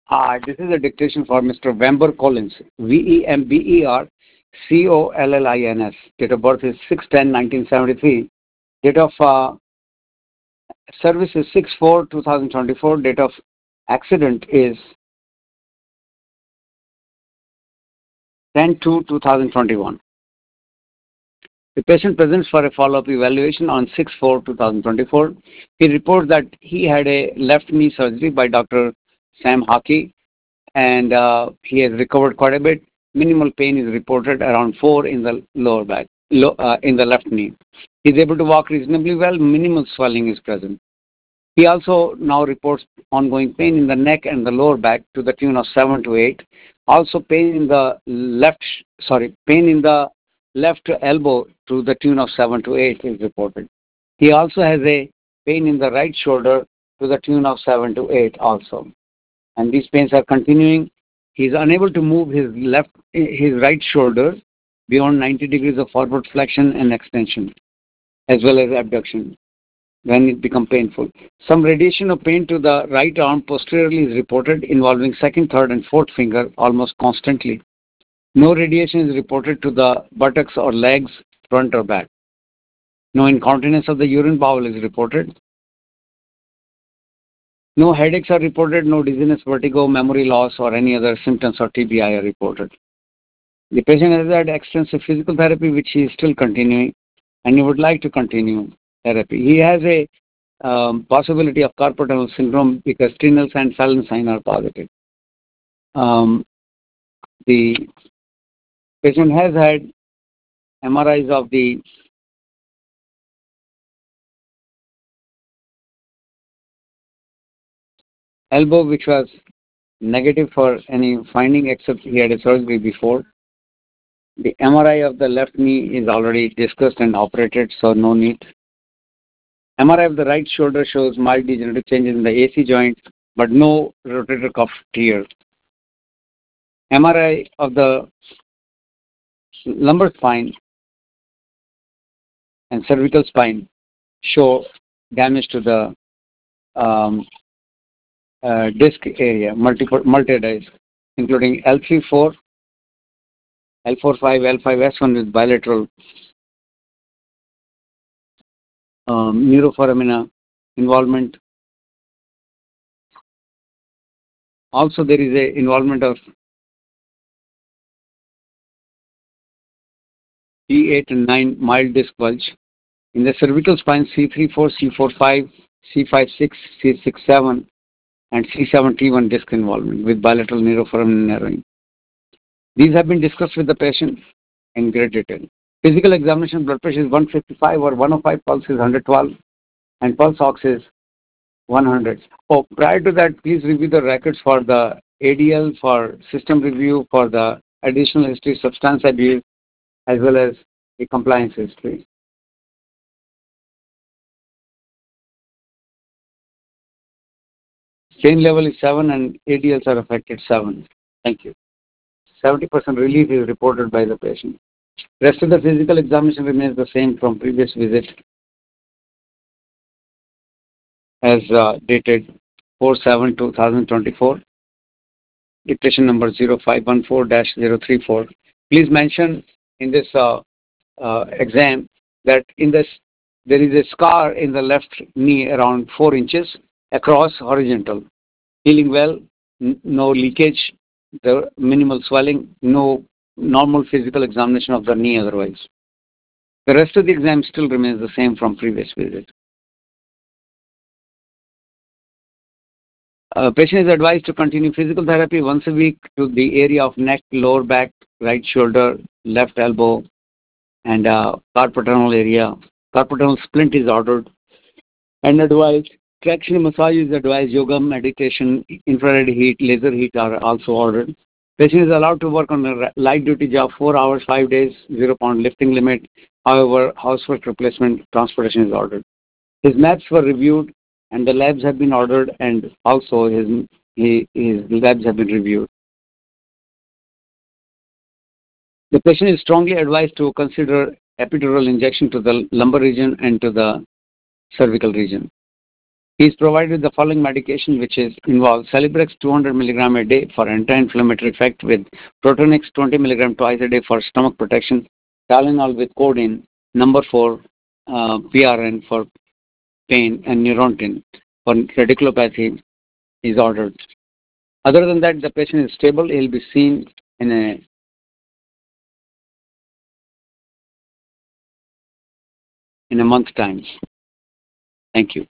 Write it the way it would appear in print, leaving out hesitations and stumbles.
This is a dictation for Mr. Wember Collins, Vember Collins. Date of birth is 6/10/1973. Date of service is 6/4/2024. Date of accident is 10/2/2021. The patient presents for a follow-up evaluation on 6/4/2024. He reports that he had a left knee surgery by Dr. Sam Hockey, and he has recovered quite a bit. Minimal pain is reported around 4 in the lower back, in the left knee. He is able to walk reasonably well. Minimal swelling is present. He also now reports ongoing pain in the neck and the lower back to the tune of 7 to 8. Also pain in the left elbow to the tune of 7 to 8 is reported. He also has a pain in the right shoulder to the tune of 7 to 8 also. And these pains are continuing. He is unable to move his right shoulder beyond 90 degrees of forward flexion and extension, as well as abduction when it becomes painful. Some radiation of pain to the right arm posteriorly is reported, involving second, third, and fourth finger almost constantly. No radiation is reported to the buttocks or legs, front or back. No incontinence of the urine bowel is reported. No headaches are reported. No dizziness, vertigo, memory loss, or any other symptoms of TBI are reported. The patient has had extensive physical therapy, which he is still continuing, and he would like to continue therapy. He has a possibility of carpal tunnel syndrome because Tinel's and Fallon sign are positive. The patient has had MRIs of the elbow, which was negative for any finding except he had a surgery before. The MRI of the left knee is already discussed and operated, so no need. MRI of the right shoulder shows mild degenerative changes in the AC joint, but no rotator cuff tear. MRI of the lumbar spine and cervical spine show damage to the um, disc area, multi-disc, including L3-4, L4-5, L5-S1 with bilateral neuroforamina involvement. Also, there is a involvement of T8 and 9 mild disc bulge. In the cervical spine, C3-4, C4-5, C5-6, C6-7, and C7-T1 disc involvement with bilateral neuroforaminal narrowing. These have been discussed with the patient in great detail. Physical examination blood pressure is 155 or 105, pulse is 112, and pulse ox is 100. Oh, prior to that, please review the records for the ADL, for system review, for the additional history, substance abuse, as well as the compliance history. Pain level is 7 and ADLs are affected 7. Thank you. 70% relief is reported by the patient. Rest of the physical examination remains the same from previous visit as dated 4/7/2024. Dictation number 0514-034. Please mention in this exam that in this there is a scar in the left knee around 4 inches across horizontal. Healing well, no leakage, the minimal swelling, no normal physical examination of the knee otherwise. The rest of the exam still remains the same from previous visit. Patient is advised to continue physical therapy once a week to the area of neck, lower back, right shoulder, left elbow, and carpal tunnel area. Carpal tunnel splint is ordered and advised. Traction massage is advised. Yoga, meditation, infrared heat, laser heat are also ordered. Patient is allowed to work on a light duty job 4 hours, 5 days, 0-pound lifting limit. However, housework replacement transportation is ordered. His maps were reviewed and the labs have been ordered, and also his labs have been reviewed. The patient is strongly advised to consider epidural injection to the lumbar region and to the cervical region. He is provided the following medication, which is involves Celebrex 200 milligram a day for anti-inflammatory effect with Protonix 20 milligram twice a day for stomach protection, Tylenol with codeine, number 4 PRN for pain, and Neurontin for radiculopathy is ordered. Other than that, the patient is stable. He'll be seen in a month's time. Thank you.